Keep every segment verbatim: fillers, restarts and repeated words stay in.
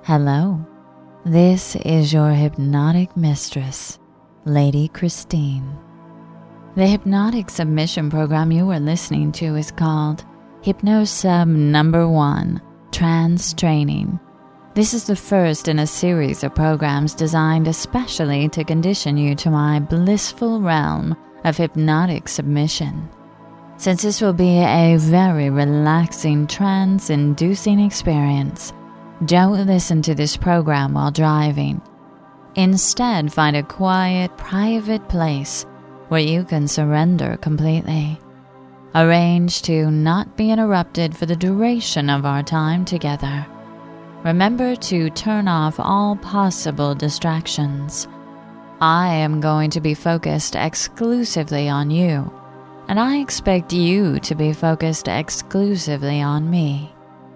Hello, this is your hypnotic mistress, Lady Christine. The hypnotic submission program you are listening to is called HypnoSub Number One Trance Training. This is the first in a series of programs designed especially to condition you to my blissful realm of hypnotic submission. Since this will be a very relaxing, trance-inducing experience, don't listen to this program while driving. Instead, find a quiet, private place where you can surrender completely. Arrange to not be interrupted for the duration of our time together. Remember to turn off all possible distractions. I am going to be focused exclusively on you, and I expect you to be focused exclusively on me.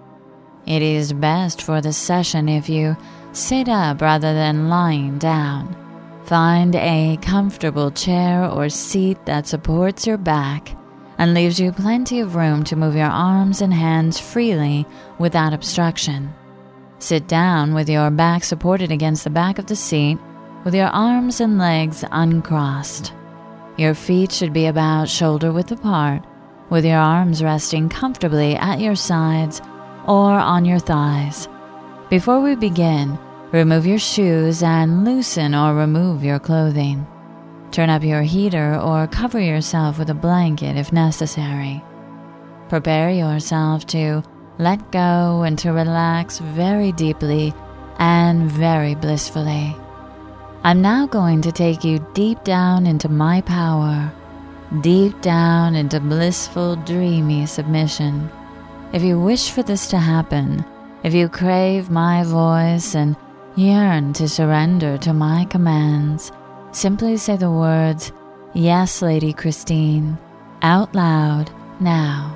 It is best for the session if you sit up rather than lying down. Find a comfortable chair or seat that supports your back and leaves you plenty of room to move your arms and hands freely without obstruction. Sit down with your back supported against the back of the seat with your arms and legs uncrossed. Your feet should be about shoulder width apart, with your arms resting comfortably at your sides or on your thighs. Before we begin, remove your shoes and loosen or remove your clothing. Turn up your heater or cover yourself with a blanket if necessary. Prepare yourself to let go and to relax very deeply and very blissfully. I'm now going to take you deep down into my power, deep down into blissful, dreamy submission. If you wish for this to happen, if you crave my voice and yearn to surrender to my commands, simply say the words, "Yes, Lady Christine," out loud now.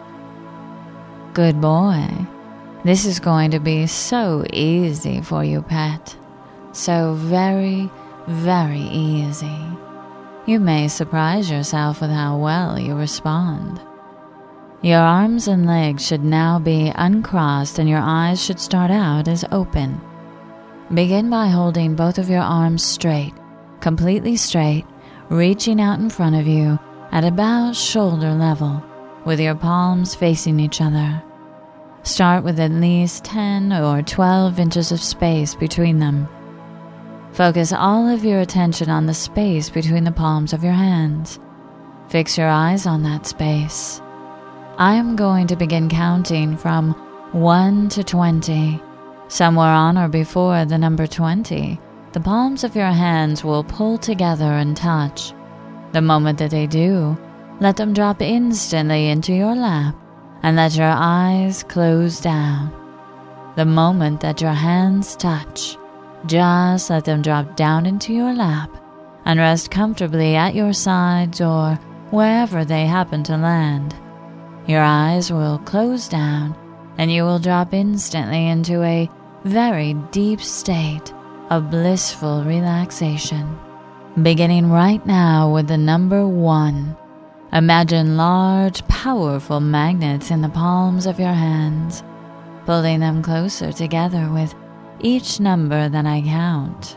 Good boy. This is going to be so easy for you, pet. So very, very easy. You may surprise yourself with how well you respond. Your arms and legs should now be uncrossed and your eyes should start out as open. Begin by holding both of your arms straight, completely straight, reaching out in front of you at about shoulder level, with your palms facing each other. Start with at least ten or twelve inches of space between them. Focus all of your attention on the space between the palms of your hands. Fix your eyes on that space. I am going to begin counting from one to twenty. Somewhere on or before the number twenty, the palms of your hands will pull together and touch. The moment that they do, let them drop instantly into your lap and let your eyes close down. The moment that your hands touch, just let them drop down into your lap and rest comfortably at your sides or wherever they happen to land. Your eyes will close down and you will drop instantly into a very deep state of blissful relaxation. Beginning right now with the number one, imagine large, powerful magnets in the palms of your hands, pulling them closer together with each number that I count.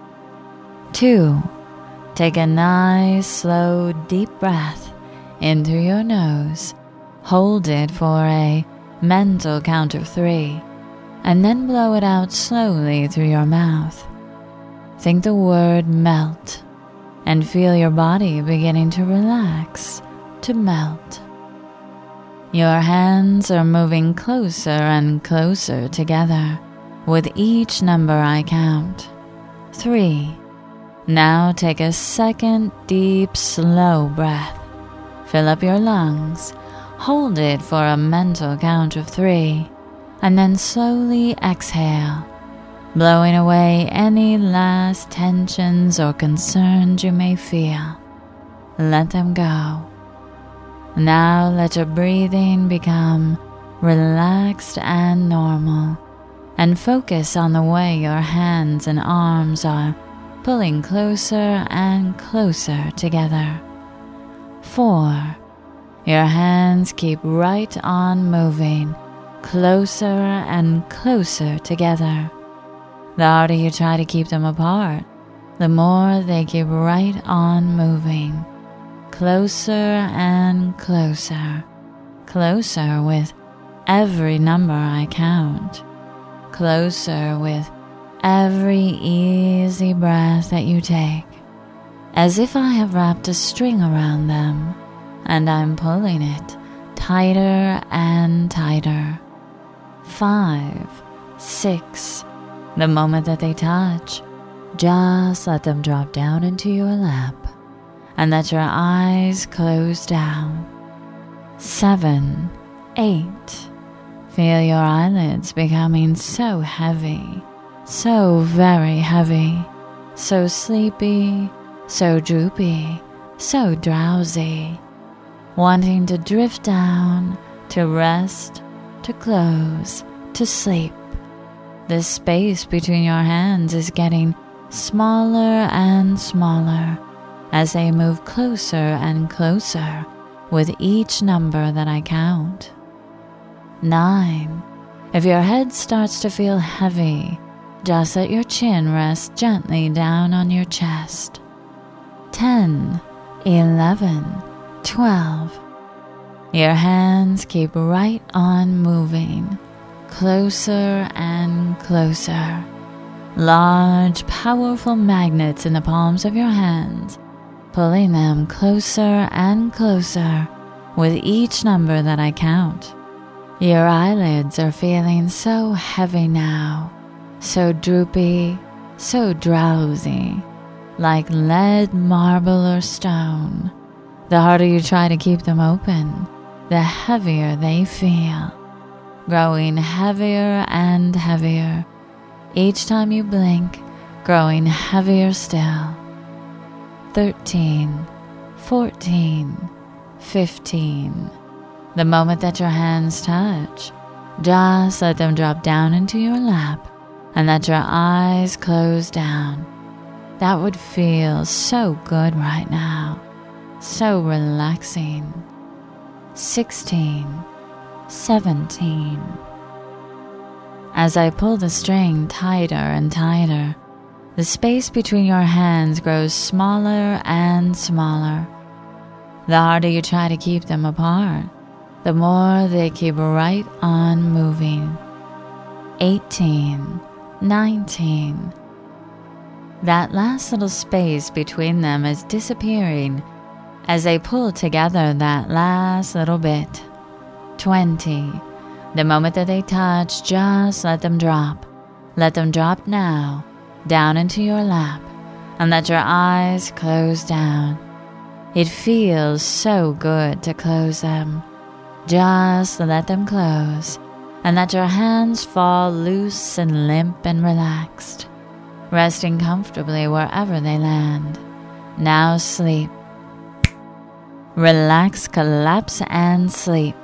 Two, take a nice, slow, deep breath in through your nose. Hold it for a mental count of three, and then blow it out slowly through your mouth. Think the word melt, and feel your body beginning to relax, to melt. Your hands are moving closer and closer together with each number I count. Three. Now take a second deep, slow breath. Fill up your lungs. Hold it for a mental count of three, and then slowly exhale, blowing away any last tensions or concerns you may feel. Let them go. Now let your breathing become relaxed and normal, and focus on the way your hands and arms are pulling closer and closer together. Four. Your hands keep right on moving, closer and closer together. The harder you try to keep them apart, the more they keep right on moving. Closer and closer, closer with every number I count. Closer with every easy breath that you take. As if I have wrapped a string around them, and I'm pulling it tighter and tighter. Five, six, the moment that they touch, just let them drop down into your lap, and let your eyes close down. Seven, eight, feel your eyelids becoming so heavy, so very heavy, so sleepy, so droopy, so drowsy, wanting to drift down, to rest, to close, to sleep. The space between your hands is getting smaller and smaller as they move closer and closer with each number that I count. Nine. If your head starts to feel heavy, just let your chin rest gently down on your chest. Ten, eleven, twelve. Your hands keep right on moving, closer and closer. Large, powerful magnets in the palms of your hands, pulling them closer and closer with each number that I count. Your eyelids are feeling so heavy now, so droopy, so drowsy, like lead, marble, or stone. The harder you try to keep them open, the heavier they feel, growing heavier and heavier. Each time you blink, growing heavier still. Thirteen, fourteen, fifteen. The moment that your hands touch, just let them drop down into your lap and let your eyes close down. That would feel so good right now, so relaxing. Sixteen, seventeen. As I pull the string tighter and tighter, the space between your hands grows smaller and smaller. The harder you try to keep them apart, the more they keep right on moving. Eighteen, nineteen. That last little space between them is disappearing as they pull together that last little bit. Twenty. The moment that they touch, just let them drop. Let them drop now, down into your lap, and let your eyes close down. It feels so good to close them. Just let them close, and let your hands fall loose and limp and relaxed, resting comfortably wherever they land. Now sleep. Relax, collapse, and sleep.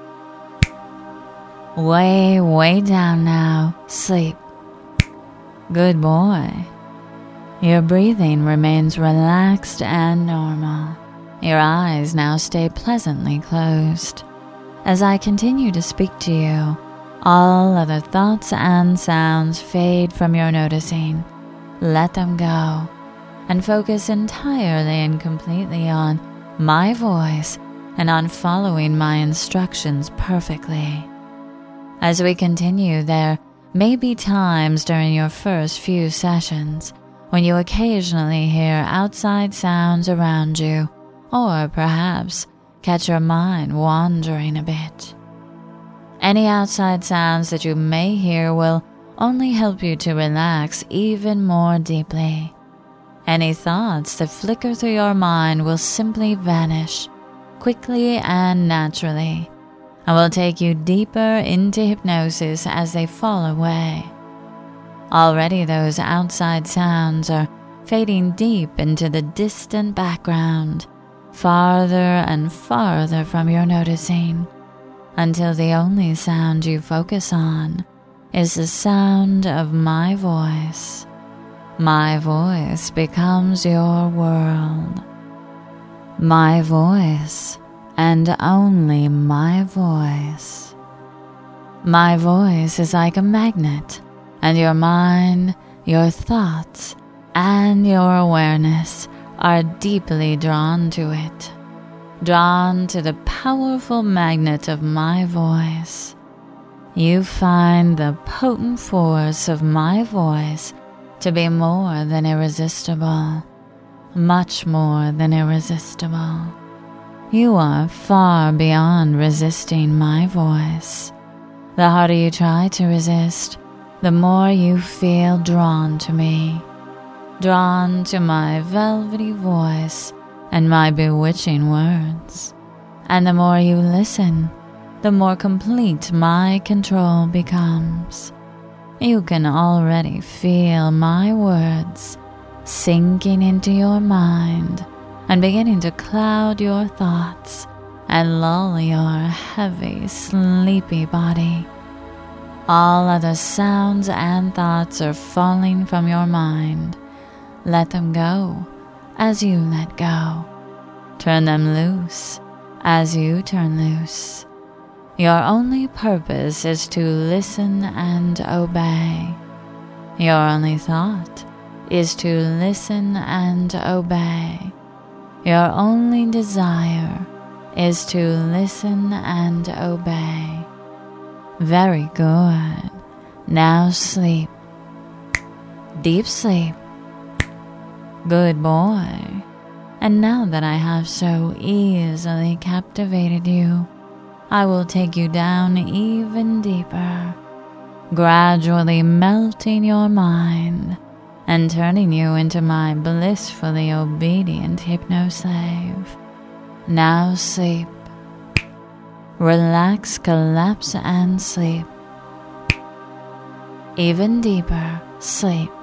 Way, way down now. Sleep. Good boy. Your breathing remains relaxed and normal. Your eyes now stay pleasantly closed. As I continue to speak to you, all other thoughts and sounds fade from your noticing. Let them go, and focus entirely and completely on my voice and on following my instructions perfectly. As we continue, there may be times during your first few sessions when you occasionally hear outside sounds around you, or perhaps catch your mind wandering a bit. Any outside sounds that you may hear will only help you to relax even more deeply. Any thoughts that flicker through your mind will simply vanish, quickly and naturally, and will take you deeper into hypnosis as they fall away. Already those outside sounds are fading deep into the distant background, farther and farther from your noticing, until the only sound you focus on is the sound of my voice. My voice becomes your world. My voice, and only my voice. My voice is like a magnet, and your mind your thoughts, and your awareness are deeply drawn to it, drawn to the powerful magnet of my voice. You find the potent force of my voice to be more than irresistible, much more than irresistible. You are far beyond resisting my voice. The harder you try to resist, the more you feel drawn to me, drawn to my velvety voice and my bewitching words. And the more you listen, the more complete my control becomes. You can already feel my words sinking into your mind and beginning to cloud your thoughts and lull your heavy, sleepy body. All other sounds and thoughts are falling from your mind. Let them go as you let go. Turn them loose as you turn loose. Your only purpose is to listen and obey. Your only thought is to listen and obey. Your only desire is to listen and obey. Very good. Now sleep. Deep sleep. Good boy. And now that I have so easily captivated you, I will take you down even deeper, gradually melting your mind and turning you into my blissfully obedient hypno-slave. Now sleep. Relax, collapse, and sleep. Even deeper sleep.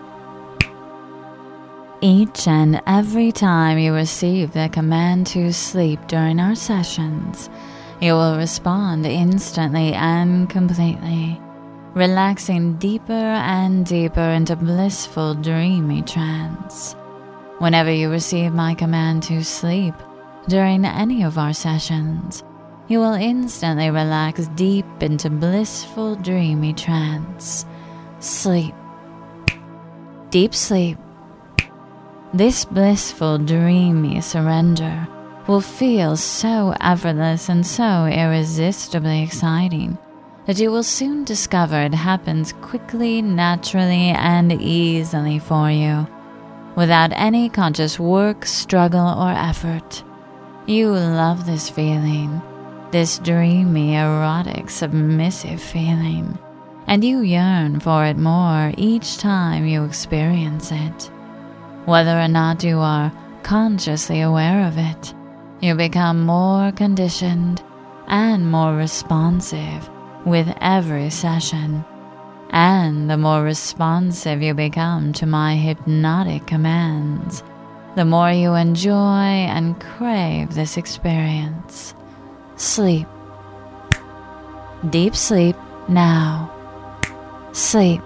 Each and every time you receive the command to sleep during our sessions, you will respond instantly and completely, relaxing deeper and deeper into blissful, dreamy trance. Whenever you receive my command to sleep during any of our sessions, you will instantly relax deep into blissful, dreamy trance. Sleep. Deep sleep. This blissful, dreamy surrender will feel so effortless and so irresistibly exciting that you will soon discover it happens quickly, naturally, and easily for you, without any conscious work, struggle, or effort. You love this feeling, this dreamy, erotic, submissive feeling, and you yearn for it more each time you experience it. Whether or not you are consciously aware of it, you become more conditioned and more responsive with every session. And the more responsive you become to my hypnotic commands, the more you enjoy and crave this experience. Sleep. Deep sleep now. Sleep.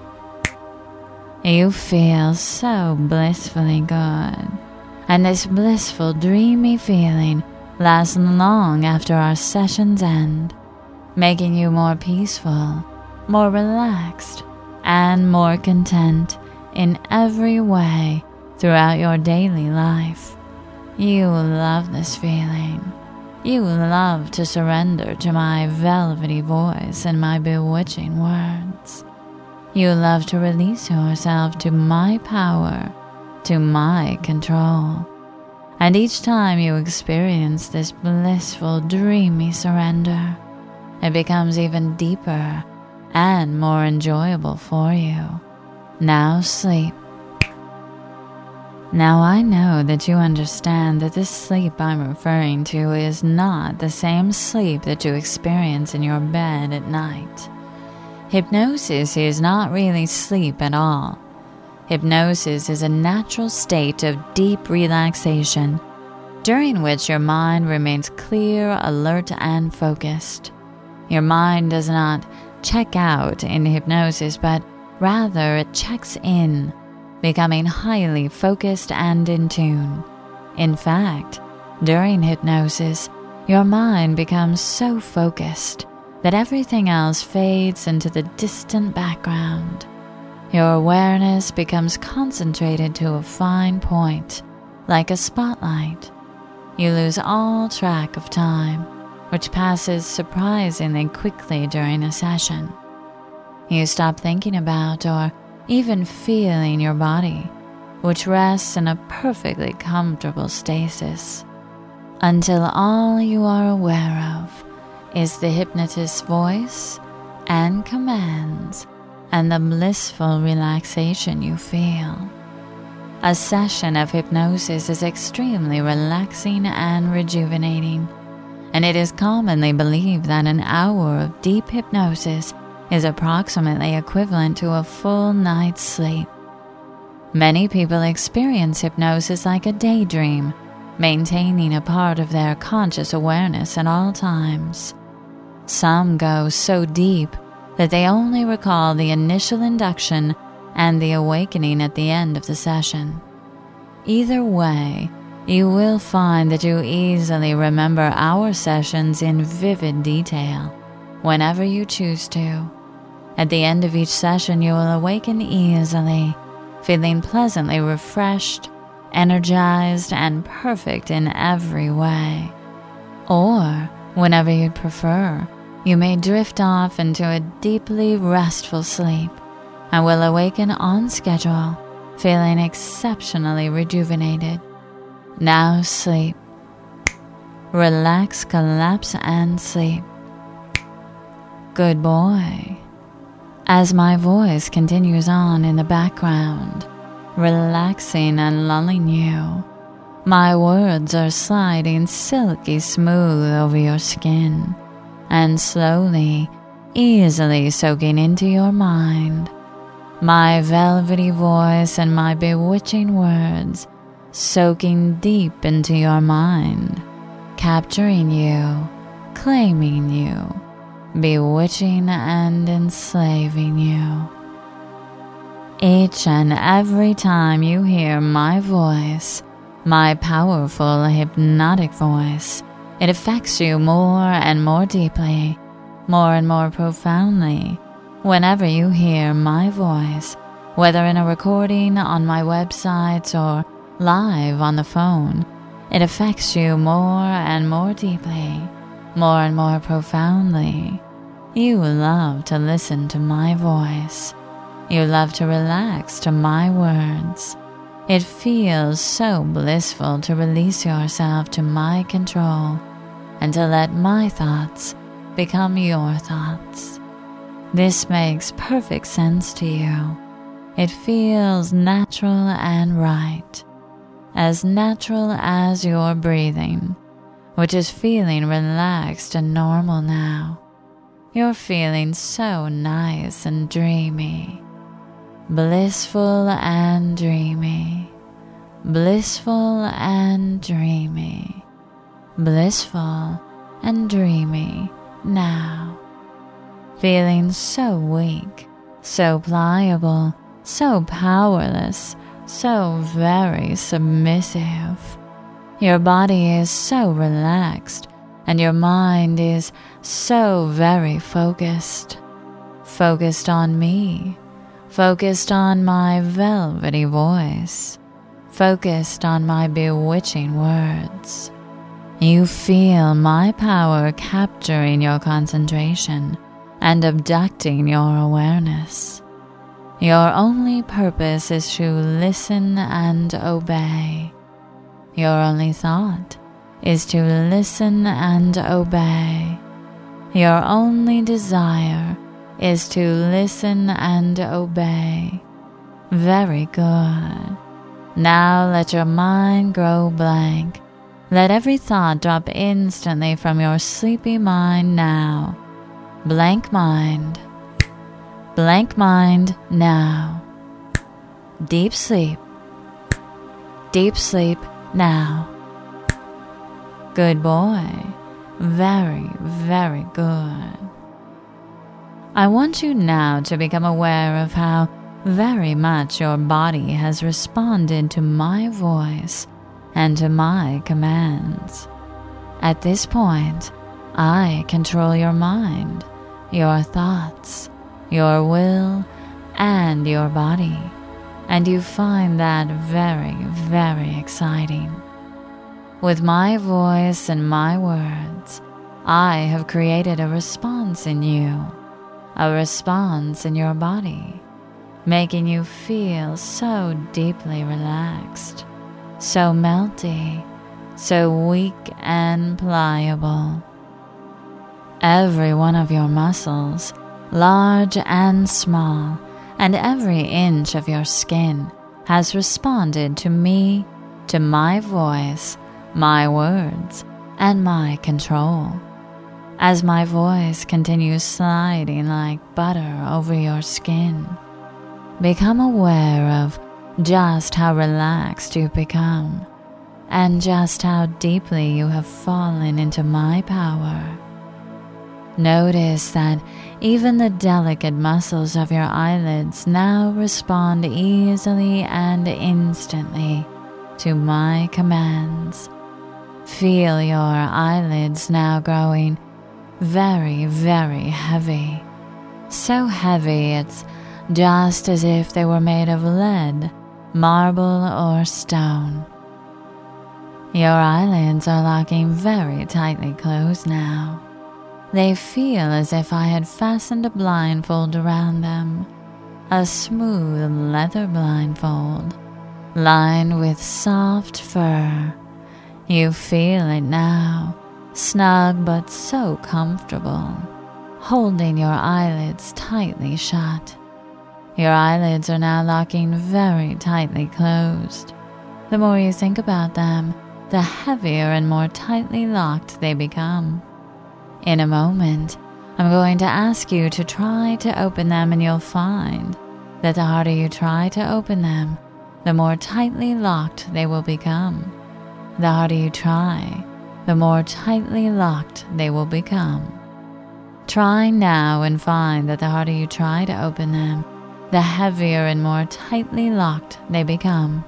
You feel so blissfully good, and this blissful, dreamy feeling lasts long after our sessions end, making you more peaceful, more relaxed, and more content in every way throughout your daily life. You love this feeling. You love to surrender to my velvety voice and my bewitching words. You love to release yourself to my power, to my control. And each time you experience this blissful, dreamy surrender, it becomes even deeper and more enjoyable for you. Now sleep. Now I know that you understand that this sleep I'm referring to is not the same sleep that you experience in your bed at night. Hypnosis is not really sleep at all. Hypnosis is a natural state of deep relaxation, during which your mind remains clear, alert, and focused. Your mind does not check out in hypnosis, but rather it checks in, becoming highly focused and in tune. In fact, during hypnosis, your mind becomes so focused that everything else fades into the distant background. Your awareness becomes concentrated to a fine point, like a spotlight. You lose all track of time, which passes surprisingly quickly during a session. You stop thinking about or even feeling your body, which rests in a perfectly comfortable stasis, until all you are aware of is the hypnotist's voice and commands and the blissful relaxation you feel. A session of hypnosis is extremely relaxing and rejuvenating, and it is commonly believed that an hour of deep hypnosis is approximately equivalent to a full night's sleep. Many people experience hypnosis like a daydream, maintaining a part of their conscious awareness at all times. Some go so deep that they only recall the initial induction and the awakening at the end of the session. Either way, you will find that you easily remember our sessions in vivid detail whenever you choose to. At the end of each session, you will awaken easily, feeling pleasantly refreshed, energized, and perfect in every way. Or, whenever you'd prefer, you may drift off into a deeply restful sleep and will awaken on schedule, feeling exceptionally rejuvenated. Now sleep. Relax, collapse, and sleep. Good boy. As my voice continues on in the background, relaxing and lulling you, my words are sliding silky smooth over your skin and slowly, easily soaking into your mind. My velvety voice and my bewitching words soaking deep into your mind, capturing you, claiming you, bewitching and enslaving you. Each and every time you hear my voice, my powerful hypnotic voice, it affects you more and more deeply, more and more profoundly. Whenever you hear my voice, whether in a recording on my websites or live on the phone, it affects you more and more deeply, more and more profoundly. You love to listen to my voice. You love to relax to my words. It feels so blissful to release yourself to my control and to let my thoughts become your thoughts. This makes perfect sense to you. It feels natural and right, as natural as your breathing, which is feeling relaxed and normal now. You're feeling so nice and dreamy, blissful and dreamy, blissful and dreamy, blissful and dreamy now. Feeling so weak, so pliable, so powerless, so very submissive. Your body is so relaxed, and your mind is so very focused. Focused on me, focused on my velvety voice, focused on my bewitching words. You feel my power capturing your concentration and abducting your awareness. Your only purpose is to listen and obey. Your only thought is to listen and obey. Your only desire is to listen and obey. Very good. Now let your mind grow blank. Let every thought drop instantly from your sleepy mind now. Blank mind. Blank mind now. Deep sleep. Deep sleep now. Good boy. Very, very good. I want you now to become aware of how very much your body has responded to my voice and to my commands. At this point, I control your mind, your thoughts, your will, and your body, and you find that very, very exciting. With my voice and my words, I have created a response in you, a response in your body, making you feel so deeply relaxed, so melty, so weak and pliable. Every one of your muscles, large and small, and every inch of your skin has responded to me, to my voice, my words, and my control. As my voice continues sliding like butter over your skin, become aware of just how relaxed you've become and just how deeply you have fallen into my power. Notice that even the delicate muscles of your eyelids now respond easily and instantly to my commands. Feel your eyelids now growing very, very heavy. So heavy it's just as if they were made of lead, marble, or stone. Your eyelids are locking very tightly closed now. They feel as if I had fastened a blindfold around them, a smooth leather blindfold, lined with soft fur. You feel it now, snug but so comfortable, holding your eyelids tightly shut. Your eyelids are now locking very tightly closed. The more you think about them, the heavier and more tightly locked they become. In a moment, I'm going to ask you to try to open them, and you'll find that the harder you try to open them, the more tightly locked they will become. The harder you try, the more tightly locked they will become. Try now and find that the harder you try to open them, the heavier and more tightly locked they become.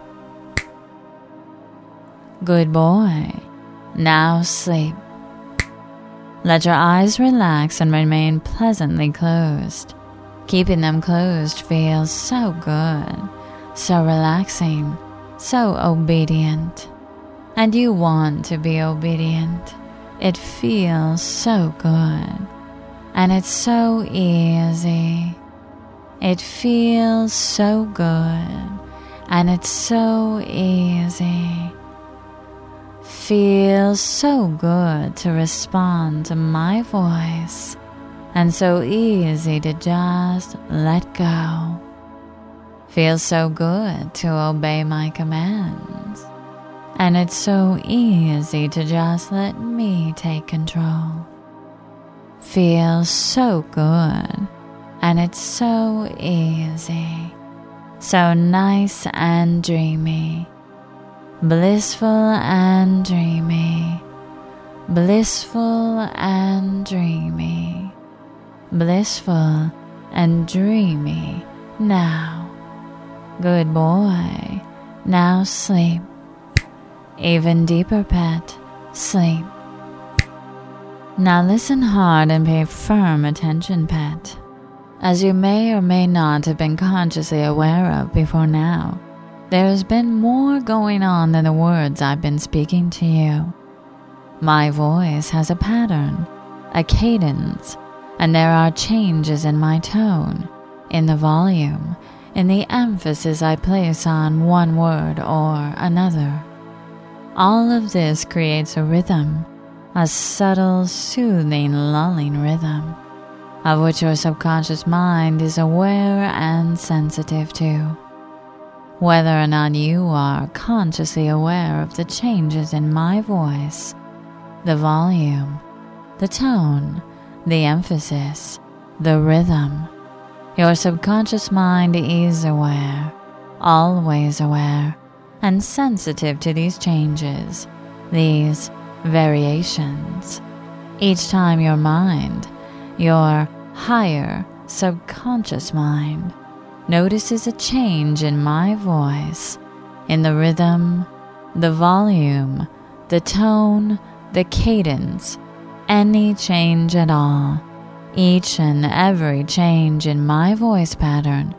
Good boy. Now sleep. Let your eyes relax and remain pleasantly closed. Keeping them closed feels so good, so relaxing, so obedient. And you want to be obedient. It feels so good. And it's so easy. It feels so good. And it's so easy. Feels so good to respond to my voice, and so easy to just let go. Feels so good to obey my commands, and it's so easy to just let me take control. Feels so good, and it's so easy, so nice and dreamy. Blissful and dreamy, blissful and dreamy, blissful and dreamy now. Good boy, now sleep. Even deeper, pet, sleep. Now listen hard and pay firm attention, pet. As you may or may not have been consciously aware of before now, there's been more going on than the words I've been speaking to you. My voice has a pattern, a cadence, and there are changes in my tone, in the volume, in the emphasis I place on one word or another. All of this creates a rhythm, a subtle, soothing, lulling rhythm, of which your subconscious mind is aware and sensitive to. Whether or not you are consciously aware of the changes in my voice, the volume, the tone, the emphasis, the rhythm, your subconscious mind is aware, always aware, and sensitive to these changes, these variations. Each time your mind, your higher subconscious mind, notices a change in my voice, in the rhythm, the volume, the tone, the cadence, any change at all, each and every change in my voice pattern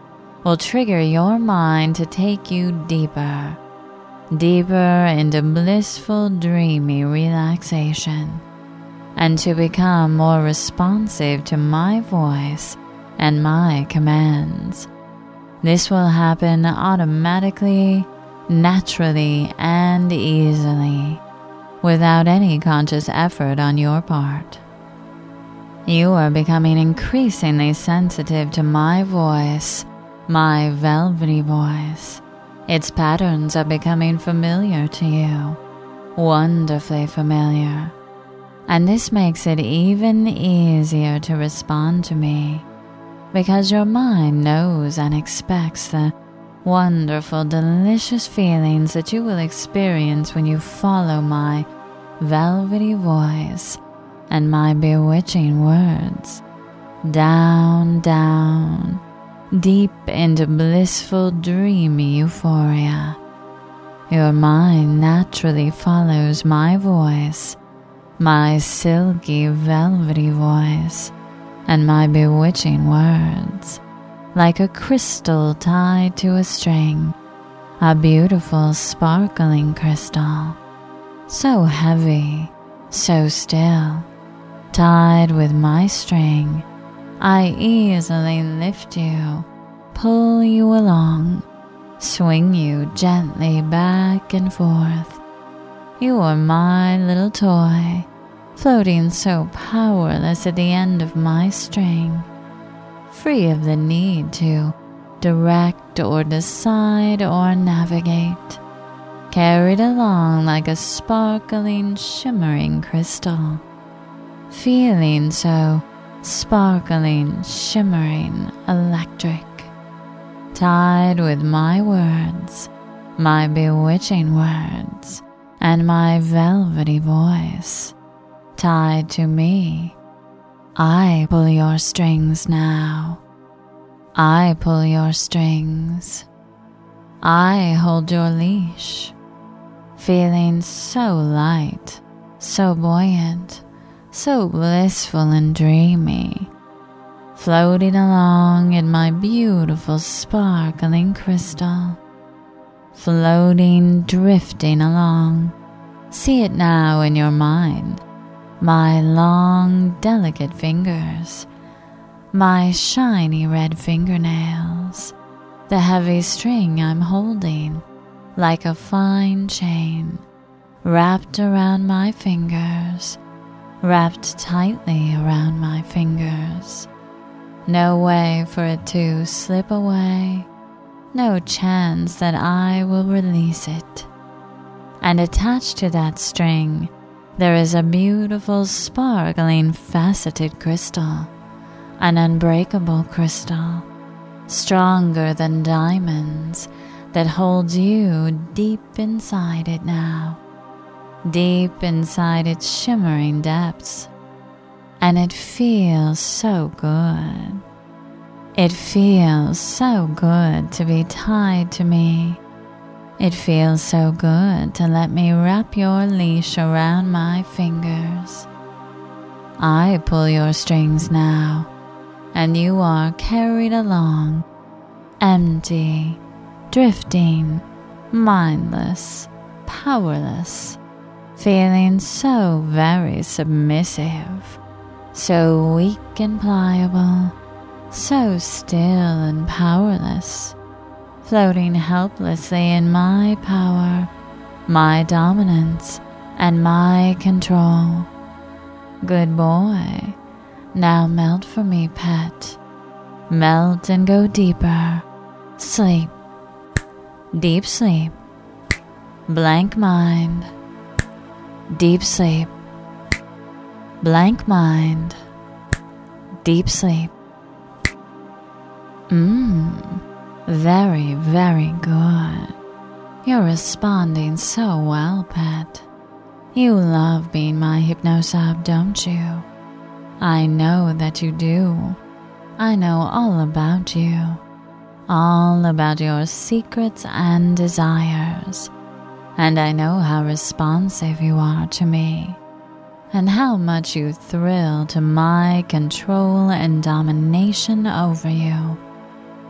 will trigger your mind to take you deeper, deeper into blissful, dreamy relaxation, and to become more responsive to my voice and my commands. This will happen automatically, naturally, and easily, without any conscious effort on your part. You are becoming increasingly sensitive to my voice, my velvety voice. Its patterns are becoming familiar to you, wonderfully familiar. And this makes it even easier to respond to me, because your mind knows and expects the wonderful, delicious feelings that you will experience when you follow my velvety voice and my bewitching words, down, down, deep into blissful, dreamy euphoria. Your mind naturally follows my voice, my silky, velvety voice, and my bewitching words, like a crystal tied to a string, a beautiful, sparkling crystal, so heavy, so still. Tied with my string, I easily lift you, pull you along, swing you gently back and forth. You are my little toy, floating so powerless at the end of my string, free of the need to direct or decide or navigate, carried along like a sparkling, shimmering crystal, feeling so sparkling, shimmering, electric, tied with my words, my bewitching words, and my velvety voice, tied to me. I pull your strings now. I pull your strings. I hold your leash, feeling so light, so buoyant, so blissful and dreamy, floating along in my beautiful sparkling crystal, floating, drifting along. See it now in your mind, my long, delicate fingers, my shiny red fingernails, the heavy string I'm holding, like a fine chain, wrapped around my fingers, wrapped tightly around my fingers. No way for it to slip away, no chance that I will release it. And attached to that string, there is a beautiful, sparkling, faceted crystal, an unbreakable crystal, stronger than diamonds, that holds you deep inside it now, deep inside its shimmering depths. And it feels so good. It feels so good to be tied to me. It feels so good to let me wrap your leash around my fingers. I pull your strings now, and you are carried along, empty, drifting, mindless, powerless, feeling so very submissive, so weak and pliable, so still and powerless, floating helplessly in my power, my dominance, and my control. Good boy, now melt for me, pet. Melt and go deeper. Sleep. Deep sleep. Blank mind. Deep sleep. Blank mind. Deep sleep. Mmm. Very, very good. You're responding so well, pet. You love being my hypnosub, don't you? I know that you do. I know all about you. All about your secrets and desires. And I know how responsive you are to me, and how much you thrill to my control and domination over you.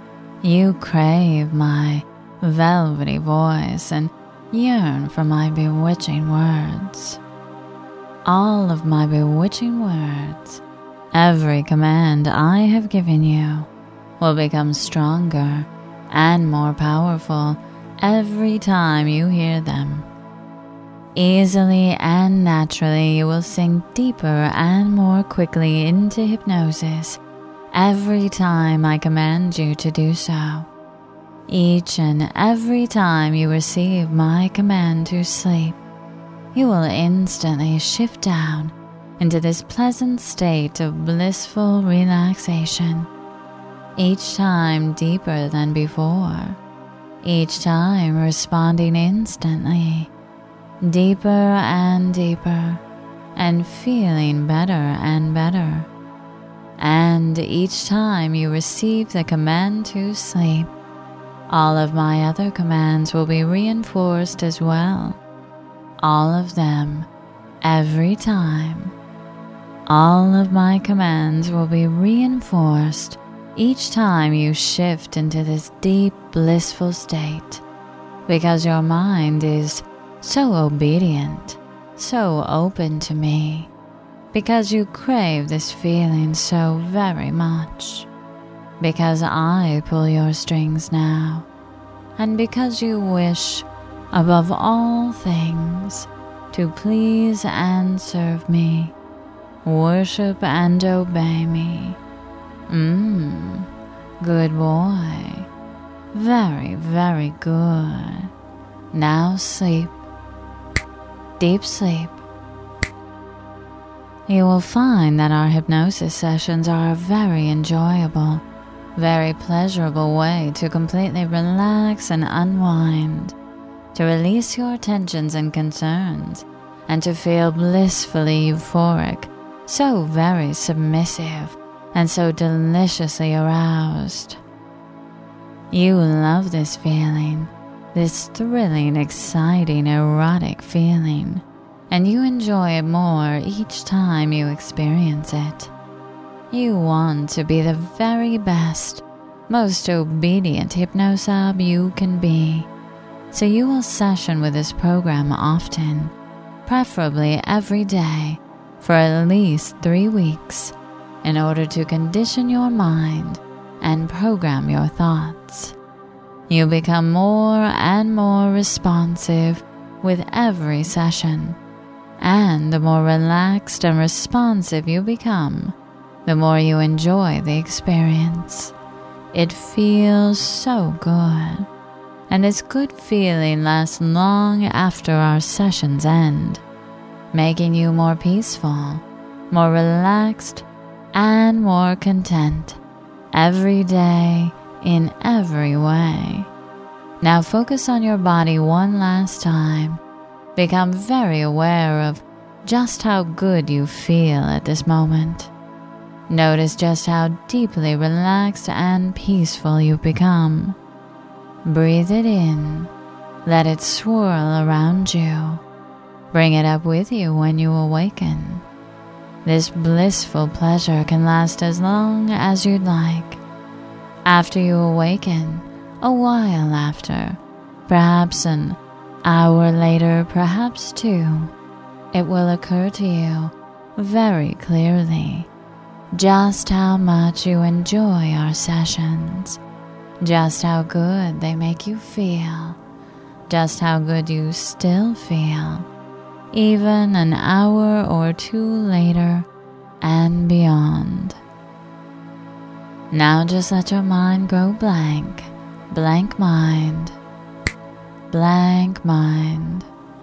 You crave my velvety voice and yearn for my bewitching words. All of my bewitching words, every command I have given you, will become stronger and more powerful every time you hear them. Easily and naturally, you will sink deeper and more quickly into hypnosis every time I command you to do so. Each and every time you receive my command to sleep, you will instantly shift down into this pleasant state of blissful relaxation, each time deeper than before, each time responding instantly, deeper and deeper, and feeling better and better. And each time you receive the command to sleep, all of my other commands will be reinforced as well. All of them, every time. All of my commands will be reinforced each time you shift into this deep, blissful state, because your mind is so obedient, so open to me, because you crave this feeling so very much, because I pull your strings now, and because you wish, above all things, to please and serve me, worship and obey me. Mmm, good boy. Very, very good. Now sleep. Deep sleep. You will find that our hypnosis sessions are a very enjoyable, very pleasurable way to completely relax and unwind, to release your tensions and concerns, and to feel blissfully euphoric, so very submissive, and so deliciously aroused. You love this feeling, this thrilling, exciting, erotic feeling, and you enjoy it more each time you experience it. You want to be the very best, most obedient hypnosub you can be, so you will session with this program often, preferably every day, for at least three weeks, in order to condition your mind and program your thoughts. You become more and more responsive with every session, and the more relaxed and responsive you become, the more you enjoy the experience. It feels so good, and this good feeling lasts long after our sessions end, making you more peaceful, more relaxed, and more content every day in every way. Now focus on your body one last time. Become very aware of just how good you feel at this moment. Notice just how deeply relaxed and peaceful you've become. Breathe it in. Let it swirl around you. Bring it up with you when you awaken. This blissful pleasure can last as long as you'd like. After you awaken, a while after, perhaps an hour later, perhaps two, it will occur to you very clearly just how much you enjoy our sessions, just how good they make you feel, just how good you still feel, even an hour or two later and beyond. Now just let your mind go blank, blank mind, blank mind.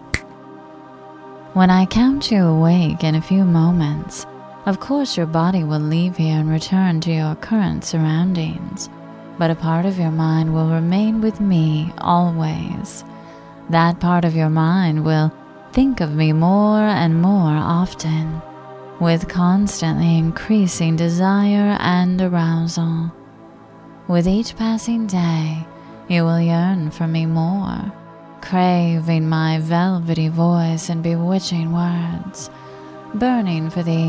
When I count you awake in a few moments, of course your body will leave here and return to your current surroundings, but a part of your mind will remain with me always. That part of your mind will think of me more and more often, with constantly increasing desire and arousal. With each passing day, you will yearn for me more, craving my velvety voice and bewitching words, burning for the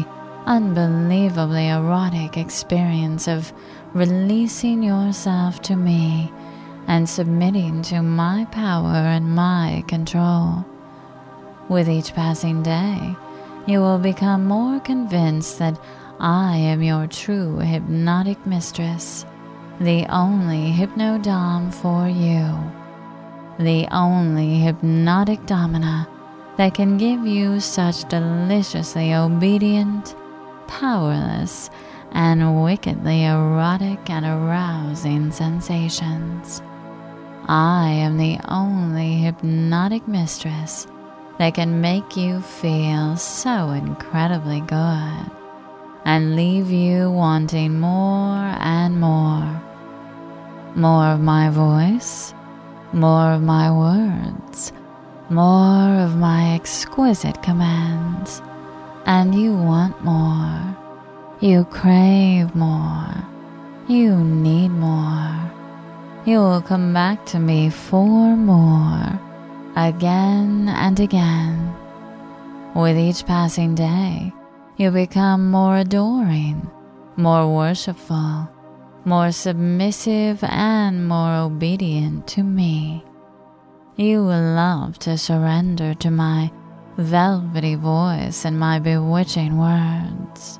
unbelievably erotic experience of releasing yourself to me and submitting to my power and my control. With each passing day, you will become more convinced that I am your true hypnotic mistress, the only hypnodom for you, the only hypnotic domina that can give you such deliciously obedient, powerless, and wickedly erotic and arousing sensations. I am the only hypnotic mistress that can make you feel so incredibly good and leave you wanting more and more. More of my voice, more of my words, more of my exquisite commands, and you want more. You crave more. You need more. You will come back to me for more, again and again. With each passing day, you become more adoring, more worshipful, more submissive, and more obedient to me. You will love to surrender to my velvety voice and my bewitching words.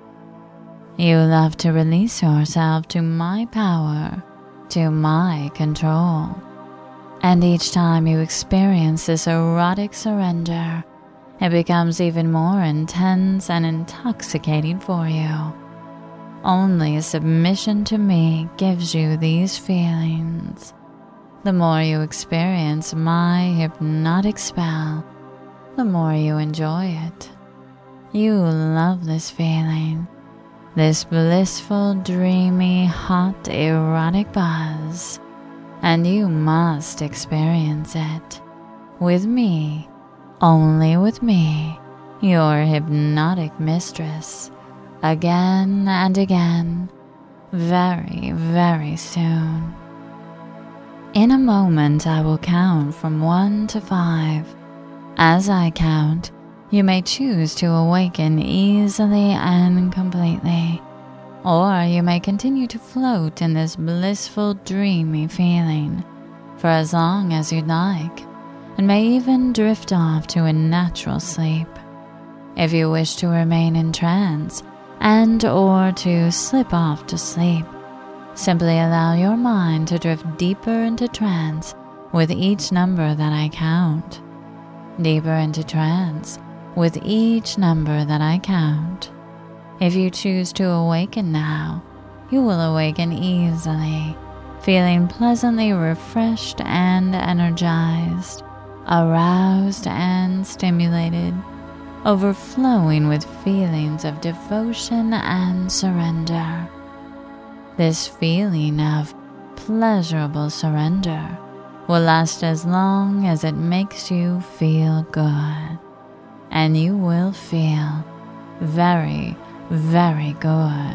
You love to release yourself to my power, to my control. And each time you experience this erotic surrender, it becomes even more intense and intoxicating for you. Only submission to me gives you these feelings. The more you experience my hypnotic spell, the more you enjoy it. You love this feeling, this blissful, dreamy, hot, erotic buzz, and you must experience it. With me, only with me, your hypnotic mistress, again and again, very, very soon. In a moment, I will count from one to five. As I count, you may choose to awaken easily and completely, or you may continue to float in this blissful, dreamy feeling for as long as you'd like, and may even drift off to a natural sleep. If you wish to remain in trance and or to slip off to sleep, simply allow your mind to drift deeper into trance with each number that I count. Deeper into trance with each number that I count. If you choose to awaken now, you will awaken easily, feeling pleasantly refreshed and energized, aroused and stimulated, overflowing with feelings of devotion and surrender. This feeling of pleasurable surrender will last as long as it makes you feel good, and you will feel very, very good.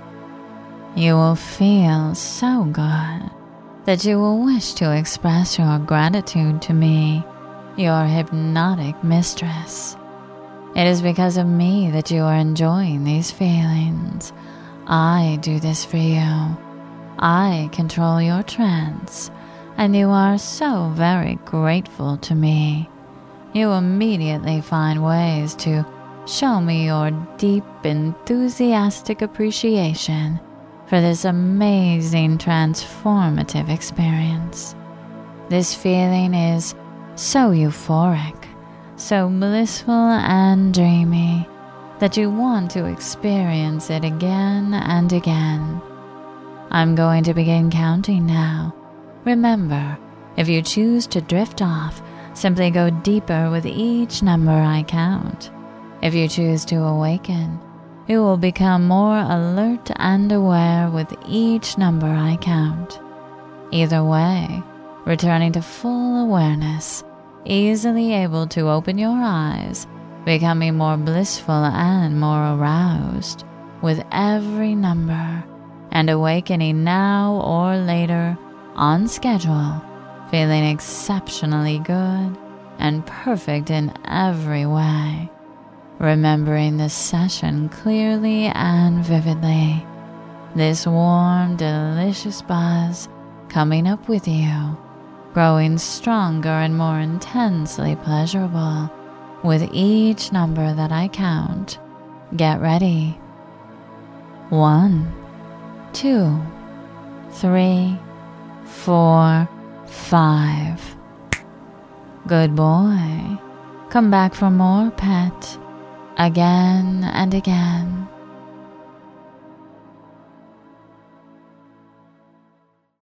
You will feel so good that you will wish to express your gratitude to me, your hypnotic mistress. It is because of me that you are enjoying these feelings. I do this for you. I control your trance, and you are so very grateful to me. You immediately find ways to show me your deep, enthusiastic appreciation for this amazing, transformative experience. This feeling is so euphoric, so blissful and dreamy, that you want to experience it again and again. I'm going to begin counting now. Remember, if you choose to drift off, simply go deeper with each number I count. If you choose to awaken, you will become more alert and aware with each number I count. Either way, returning to full awareness, easily able to open your eyes, becoming more blissful and more aroused with every number, and awakening now or later on schedule, feeling exceptionally good and perfect in every way. remembering this session clearly and vividly. This warm, delicious buzz coming up with you, growing stronger and more intensely pleasurable with each number that I count. Get ready. One, two, three, four, five. Good boy. Come back for more, pet. Again and again.